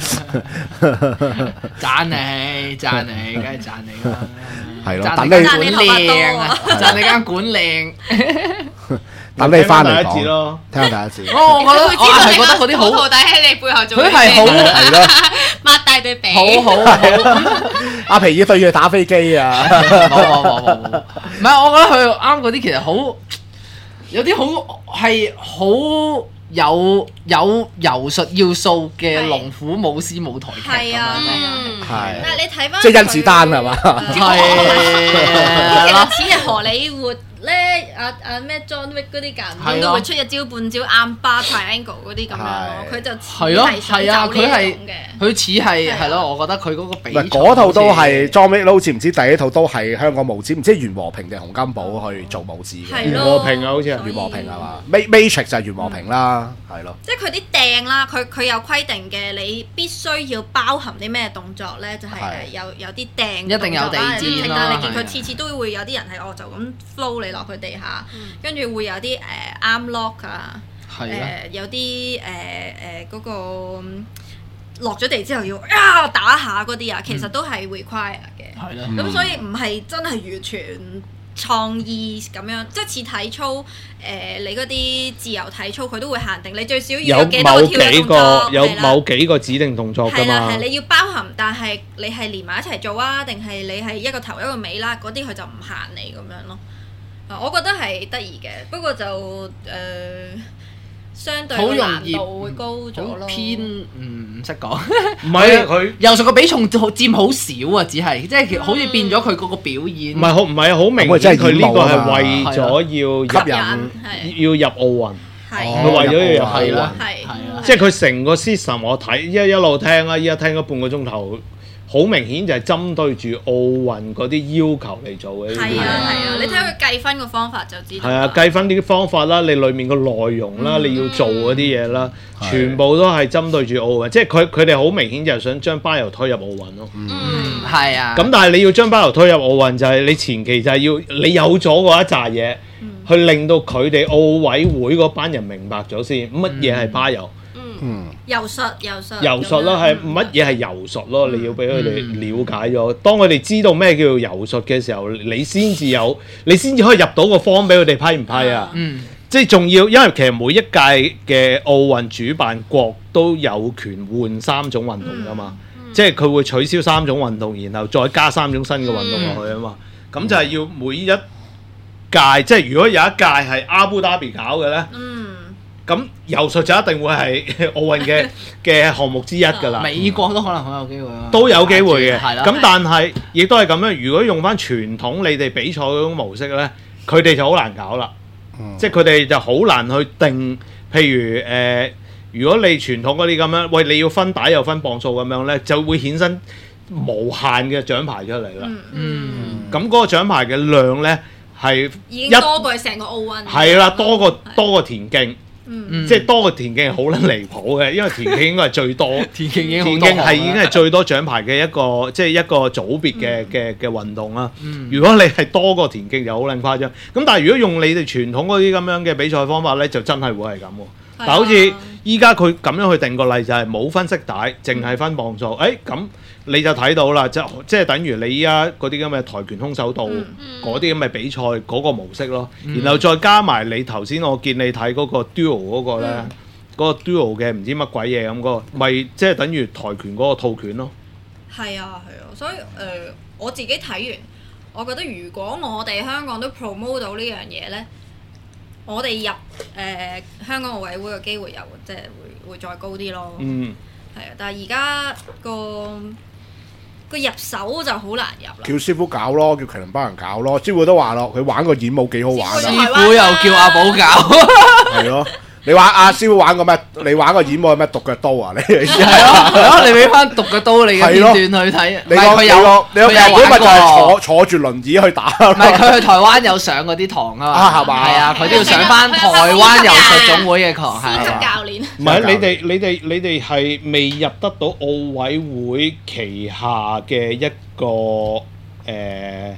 讚你，梗係讚你啦。
係咯，
讚你間館靚啊！讚你間館靚。
等你翻嚟
講咯，
聽下第一次。
我係覺得嗰啲好
徒弟喺你背後做，
佢係好
係咯，
擘大對比，
好。
阿皮爾對住打飛機啊！
冇，唔係我覺得佢啱嗰啲其實好有啲好係好有柔術要素嘅龍虎武師舞台劇咁樣。
係。
但係你睇翻
即係甄子丹係嘛？
係。其實似係荷里活咧，咩 John Wick 嗰啲間都會出一招半招啱巴 triangle 嗰啲咁樣咯，佢就似係想走呢種嘅。
佢似係咯，我覺得佢嗰個比賽
嗰套都係 John Wick，好似唔知第一套都係香港武師，唔知袁和平定洪金寶去做武師嘅。
袁和平啊，好似係
袁和平係嘛？Matrix 就係袁和平啦，係咯。
即係佢啲掟啦，佢有規定嘅，你必須要包含啲咩動作咧？就係有啲掟，
一定有地氈啦。
但係你見佢次次都會有啲人係就咁 flow 你落去地下，跟住會有啲arm lock 啊，有啲嗰個落咗地之後要打下嗰啲啊，其實都係 require 嘅。
係啦，
咁所以唔係真係完全創意咁樣，即係似體操你嗰啲自由體操佢都會限定你最少要有幾多個跳躍動作，
有某幾個指定動作㗎嘛。
係啦，係你要包含，但係你係連埋一齊做啊，定係你係一個頭一個尾啦，嗰啲佢就唔限你咁樣咯。我覺得係得意嘅，不過就相對難度會高咗咯。
偏唔識講，
唔係佢
柔術個比重佔好少啊，只係即係好似變咗佢嗰個表演。
唔係好明顯，佢呢個係為咗要入奧運，佢為咗要入奧運，即係佢成個 system 我睇一路聽啦，依家聽咗半個鐘頭。好明顯就係針對住奧運嗰啲要求嚟做嘅。
係啊，你睇佢計分個方法就知道。
係啊，計分啲方法啦，你裡面個內容啦，你要做嗰啲嘢啦，全部都係針對住奧運，即係佢哋好明顯就係想將巴柔推入奧運咯。
係啊。
咁但係你要將巴柔推入奧運，就係你前期就係要你有咗嗰一紮嘢，去令到佢哋奧委會嗰班人明白咗先乜嘢係巴柔。
柔術
咯，係乜嘢係柔術咯？你要俾佢哋了解咗。當佢哋知道咩叫做柔術嘅時候，你先至可以入到個方俾佢哋批唔批啊？即係仲要，因為其實每一屆嘅奧運主辦國都有權換3種運動㗎嘛。即係佢會取消3種運動，然後再加3種新嘅運動落去啊嘛。咁就係要每一屆，即係如果有一屆係阿布達比搞嘅咧。咁柔術就一定會係奧運嘅項目之一㗎啦。
美國都可能好有機會啊。
都有機會嘅。咁但係亦都係咁樣。如果用翻傳統你哋比賽嗰種模式咧，佢哋就好難搞啦。即係佢哋就好難去定。譬如如果你傳統嗰啲咁樣，喂你要分帶又分磅數咁樣咧，就會衍生無限嘅獎牌出嚟啦。咁嗰個獎牌嘅量咧係
已經多過成個奧運。
係啦，多過田徑。即係多個田徑係好撚離譜嘅，因為田徑應該係最多，田徑已經係最多獎牌嘅一個，即係一個組別嘅運動啦。如果你係多個田徑就好撚誇張。咁但係如果用你哋傳統嗰啲咁樣嘅比賽方法咧，就真係會係咁喎。但好似依家佢咁樣去定個例就係冇分色帶，淨係分磅數。咁你就睇到啦，即係等於你依家嗰啲咁嘅跆拳空手道嗰啲咁嘅比賽嗰個模式咯。然後再加埋你頭先我見你睇嗰個 duo 嗰個咧，嗰個 duo 嘅唔知乜鬼嘢咁個，咪即係等於跆拳嗰個套拳咯。
係啊，所以我自己睇完，我覺得如果我哋香港都 promote 到呢樣嘢咧，我哋入香港奧委會嘅機會又即係會再高啲咯。係啊，但係而家個入手就好難入啦。
叫師傅搞咯，叫麒麟班人搞咯。師傅都話咯，佢玩個演武幾好玩。
師傅又叫阿寶搞。
係咯。你玩阿師傅玩個咩？你玩個演武係咩獨腳刀啊？你
係咯，你俾翻獨腳刀你嘅片段去睇。
你佢有劇本咪就係坐住輪椅去打。
唔係佢去台灣有上嗰啲堂啊嘛。係嘛？係啊，佢都要上翻台灣柔術總會嘅堂。
師級教練。
唔係你哋係未入得到奧委會旗下嘅一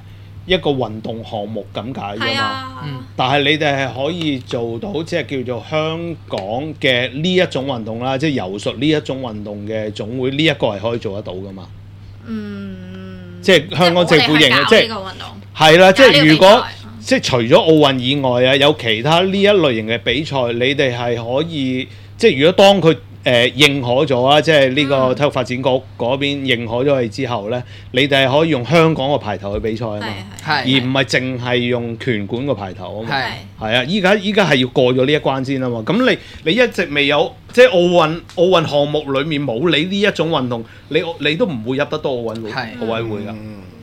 一個運動項目咁解啫嘛。
係啊，
但係你哋係可以做到即係叫做香港嘅呢一種運動啦，即係柔術呢一種運動嘅總會，呢一個係可以做得到噶嘛？即係香港政府認嘅，即係係啦，即係如果即係除咗奧運以外啊，有其他呢一類型嘅比賽，你哋係可以即係如果當佢認可咗啊，即係呢個體育發展局嗰邊認可咗佢之後咧，你哋係可以用香港個牌頭去比賽啊嘛，而唔係淨係用拳館個牌頭啊嘛。係啊，依家係要過咗呢一關先啊嘛。咁你一直未有即係奧運項目裡面冇你呢一種運動，你都唔會入得到奧委會㗎。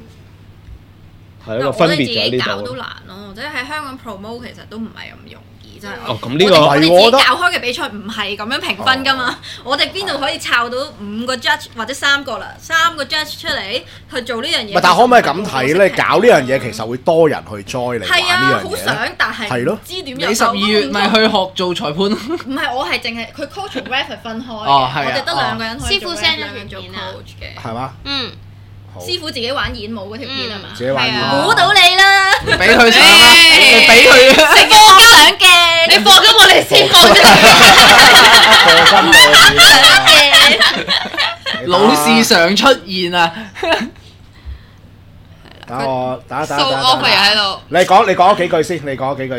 係一個分別就喺呢度。
搞都難咯，即係喺香港 promote 其實都唔係咁容易，真係。
咁呢個
我哋自己搞開嘅比賽唔係咁樣評分㗎嘛，我哋邊度可以抄到5個 judge 或者3個啦，3個 judge 出嚟去做呢樣嘢。
但可唔可以咁睇咧？搞呢樣嘢其實會多人去 join 嚟玩呢樣嘢。
係啊，好想，但係唔知點入手。
你12月咪去學做裁判？
唔係，我係淨係佢 coach 同 ref 係分開嘅，
我哋
得2個人可以做
師傅 send 咗條片啊
係嘛？
師傅自己玩演武嗰條片係嘛？
自己玩演武，
估到你啦！
俾佢上啦，你俾佢
食過獎嘅，
你放咗我哋先放咗。
老事常出現啊！
等我打
數 offer 喺度。
你講幾句先，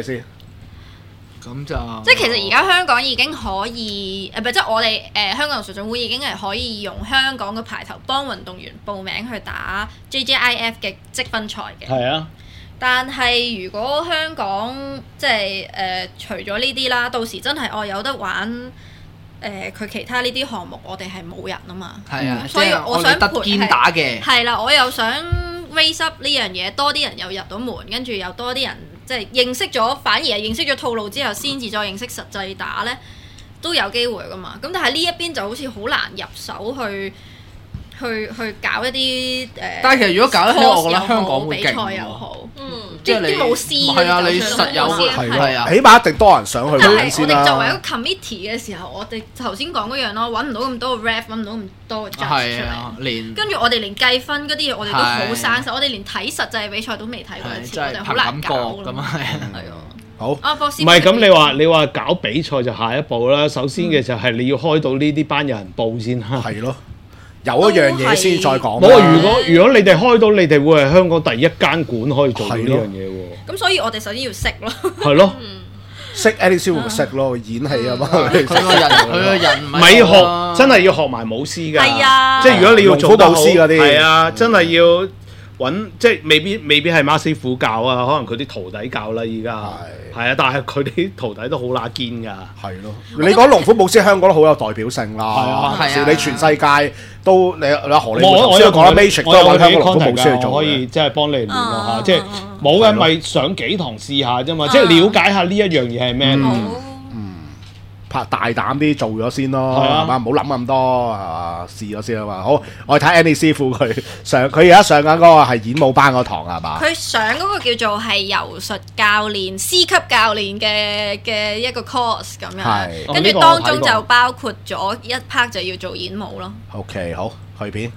咁就
即係其實而家香港已經可以即係我哋香港柔術總會已經係可以用香港嘅牌頭幫運動員報名去打 JJIF 嘅積分賽嘅。
係啊。
但係如果香港即係除咗呢啲啦，到時真係有得玩佢其他呢啲項目，我哋係冇人啊嘛。
係啊，
所以我想
得肩打嘅。
係啦，我又想 raise up 呢樣嘢，多啲人又入到門，跟住又多啲人。即係認識咗，反而係認識咗套路之後，先至再認識實際打呢，都有機會噶嘛。咁但係呢一邊就好似好難入手去搞一啲
但係其實如果搞得起，我覺得香港會
比賽又好，
即係
啲武師
係啊，你實有係啊，
起碼一定多人上去玩先啦。
我哋作為一個 committee 嘅時候，我哋頭先講嗰樣咯，揾唔到咁多個 ref，揾唔到咁多個 judge 出嚟，跟住我哋連計分嗰啲嘢，我哋都好生手，我哋連睇實際比賽都未睇過一次，我哋好難搞咁啊！係啊。
好，
唔係咁，你話搞比賽就下一步啦。首先嘅就係你要開到呢啲班有人報先啦。係咯，
有一樣嘢先再講。
冇啊！如果你哋開到，你哋會係香港第一間館可以做到呢樣嘢喎。
咁所以我哋首先要識咯。
係咯，
識 Eddie 師傅咪識咯，演戲啊嘛。
佢個人
咪學真係要學埋武師㗎。
係啊，
即係如果你要做到
武師嗰啲，
係啊，真係要揾，即係未必係馬師傅教啊，可能佢啲徒弟教啦。依家係啊，但係佢啲徒弟都好乸堅㗎。
係咯，你講龍虎武師香港都好有代表性啦。係啊，你全世界都你阿何你頭先講 Matrix 都揾香港龍虎武師去做，
可以即係幫你聯絡下，即係冇嘅咪上幾堂試下啫嘛，即係了解下呢一樣嘢係咩。
拍大膽啲做咗先咯，係嘛？唔好諗咁多，係嘛？試咗先啊嘛。好，我哋睇 Andy 師傅佢而家上緊嗰個係演武班嗰堂係嘛？
佢上嗰個叫做係柔術教練 C 級教練嘅一個 course 咁樣，跟住當中就包括咗一 part 就要做演武咯。
OK， 好，去片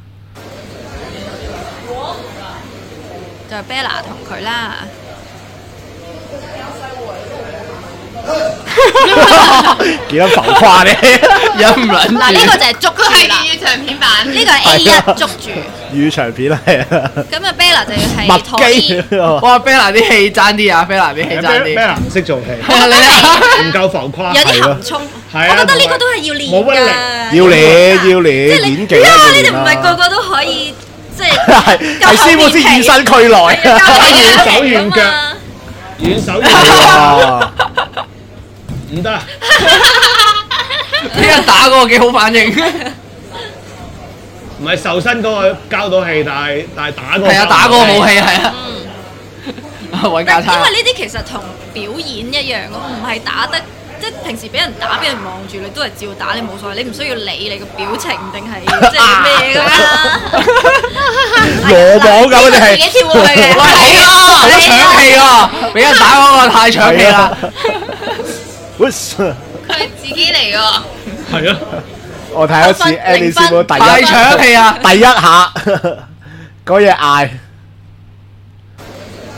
就係 Bella 同佢啦。
幾咁浮誇咧？
有唔撚？
嗱，呢個就係捉住啦，
粵語長片版，
呢個係 A1 捉住。
粵語長片係啊。
咁啊，Bella 就要係
麥基。
哇 ，Bella 啲戲爭啲啊 ，Bella 啲戲爭啲。
Bella 唔識做戲，
你
唔夠浮誇，
有啲含衝。我覺得呢個都係要練㗎。
要練演技啊！
你哋唔係個個都可以即係
係師傅先以身俱來，
軟手軟腳，軟手軟腳。唔得，呢
個打嗰個幾好反應，
唔係瘦身嗰個交到氣，但係打嗰個
係啊，打嗰個武器係啊，揾架撐。
因為呢啲其實同表演一樣咯，唔係打得即係平時俾人打，俾人望住你都係照打，你冇所謂，你唔需要理你個表情定係即係咩㗎嘛。
羅網咁你係
自己跳過去嘅，
好搶氣喎！俾人打嗰個太搶氣啦。
佢自己嚟㗎。
係啊，
我睇一次 Andy 師傅
太搶氣啊！
第一下嗰嘢嗌，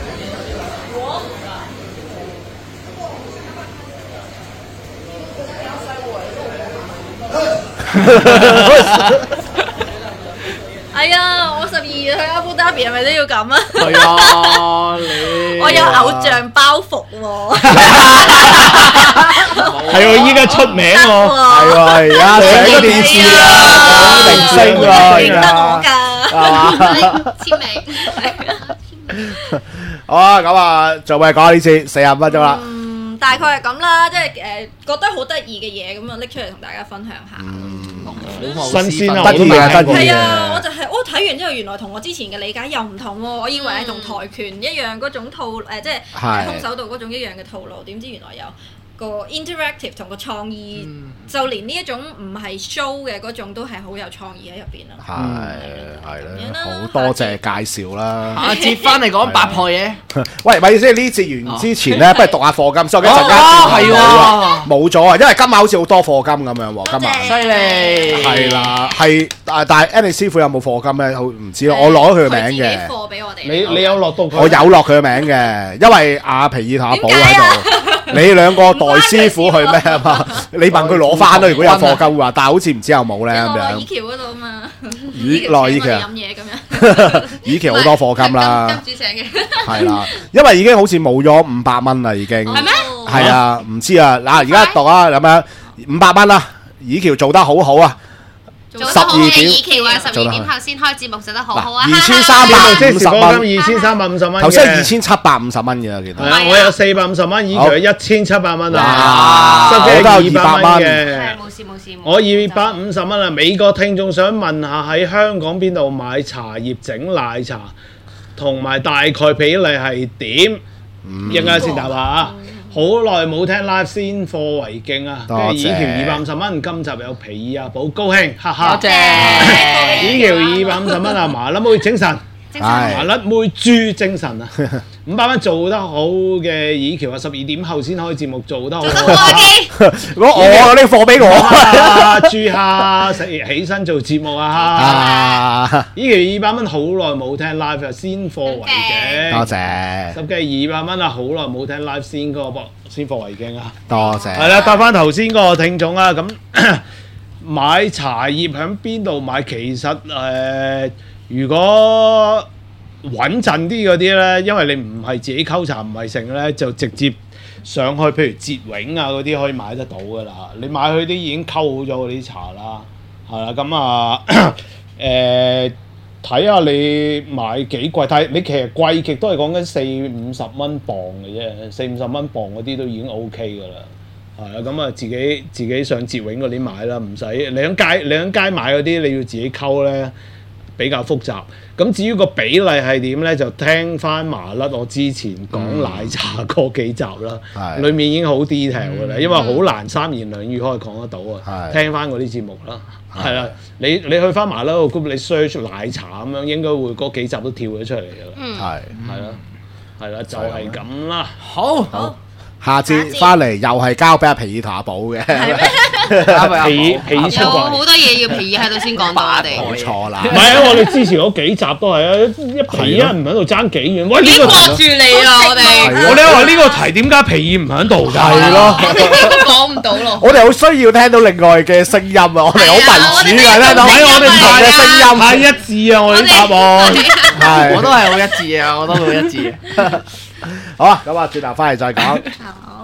係啊，我12月去阿布達比係咪都要咁啊？
係啊，你
我有偶像包袱喎。
係喎，依家出名喎，
係喎，而家上咗電視啊，講明星喎，而
認得我
家。
㗎。
簽名。
好啊，咁啊，做咩講呢次40分鐘啦？
大概係咁啦，即係覺得好得意嘅嘢咁啊，拎出嚟同大家分享下。
新鮮啊，
得意啊，得意
係啊，
啊
我就係我睇完之後，原來同我之前嘅理解又唔同喎。我以為係同跆拳一樣嗰種套即係空手道嗰種一樣嘅套路，點知原來有個 interactive 同個創意，就連呢一種唔係 show 嘅嗰種都係好有創意喺入邊啦。
係啦，好多謝介紹啦。
下節翻嚟講八婆嘢。
喂，咪先呢節完之前咧，不如讀下課金，所以一陣間
係喎，
冇咗啊，因為今晚好似好多課金咁樣喎，今晚。
犀利。
係啦，係但係 Andy 師傅有冇課金咧？好唔知咯，我攞咗佢嘅名嘅。
貨俾我哋。
你有落到佢？
我有落佢嘅名嘅，因為阿皮爾同阿寶喺度。你兩個代師傅去咩啊嘛？你問佢攞翻咯，如果有課金話，但係好似唔知有冇咧咁樣。
以橋嗰度啊嘛，
以
橋飲嘢咁
樣。以橋好多課金啦，
金主請嘅。
係啦，因為已經好似冇咗500蚊啦，已經。
係咩？
係啊，唔知啊。嗱，而家讀啊咁樣500蚊啦，以橋做得好好啊。
做得好嘅以橋啊，12點後先開節目做得好好啊
，2350蚊
，2350蚊。
頭先係2750蚊嘅，記得。
係啊，我有450蚊，以橋1700蚊啊，
我都有200蚊
嘅。
冇事冇事。
我250蚊啊！美國聽眾想問下喺香港邊度買茶葉整奶茶，同埋大概比例係點？一陣間先答下。好耐冇聽 live 先貨為敬啊！跟住以橋250蚊，今集有皮爾阿寶高興，哈哈！
多謝。
以橋250蚊啊，麻甩妹精神，麻甩妹豬精神啊！500蚊做得好嘅以橋啊，12點後先開節目做得好。
我呢貨俾我，
豬蝦食起身做節目啊！以橋200蚊，好耐冇聽 live 啊，先貨為敬。
多謝。
十幾200蚊啊，好耐冇聽 live 先貨為敬啊！
多謝。
係啦，答翻頭先嗰個聽眾啊，咁買茶葉喺邊度買？其實如果穩陣啲嗰啲咧，因為你唔係自己溝茶，唔係剩咧，就直接上去，譬如捷永啊嗰啲可以買得到噶啦。你買佢啲已經溝好咗嗰啲茶啦，係啦，咁啊睇下你買幾貴，但係你其實貴極都係講緊40-50蚊磅嘅啫，40-50蚊磅嗰啲都已經 OK 噶啦。係啊，咁啊自己上捷永嗰啲買啦，唔使你喺街買嗰啲，你要自己溝咧比較複雜。咁至於個比例係點咧，就聽翻麻甩我之前講奶茶嗰幾集啦，裡面已經好 detail 㗎啦，因為好難3言2語可以講得到啊。聽翻嗰啲節目啦，係啦，你去翻麻甩個 group，你 search 奶茶咁樣，應該會嗰幾集都跳咗出嚟㗎啦。係啦，就係咁啦。
好。
下次翻嚟又係交俾阿皮爾同阿寶嘅，
皮爾
有好多嘢要皮爾喺度先講到我哋。
冇錯啦。
唔係啊，我哋之前嗰幾集都係啊，一皮爾唔喺度爭幾遠。喂，呢個
掛住你啦，我哋。
我哋話呢個題點解皮爾唔喺度㗎？
係咯，
講唔到咯。
我哋好需要聽到另外嘅聲音啊！我哋好民主㗎，聽到。
唔係我哋唔同嘅聲音太一致啊！我哋答案
係，
我都係好一致啊！我都好一致。
好啊，咁啊，轉頭翻嚟再講。
好。